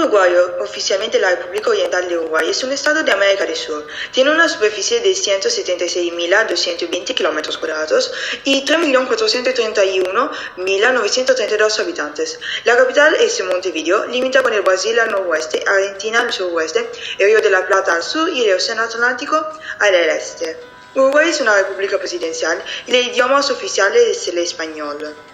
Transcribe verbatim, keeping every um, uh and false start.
Uruguay, oficialmente la República Oriental de Uruguay, es un estado de América del Sur. Tiene una superficie de ciento setenta y seis mil doscientos veinte kilómetros cuadrados y tres millones cuatrocientos treinta y uno mil novecientos treinta y dos habitantes. La capital es Montevideo, limita con el Brasil al noroeste, Argentina al suroeste, el Río de la Plata al sur y el Océano Atlántico al este. Uruguay es una república presidencial y el idioma oficial es el español.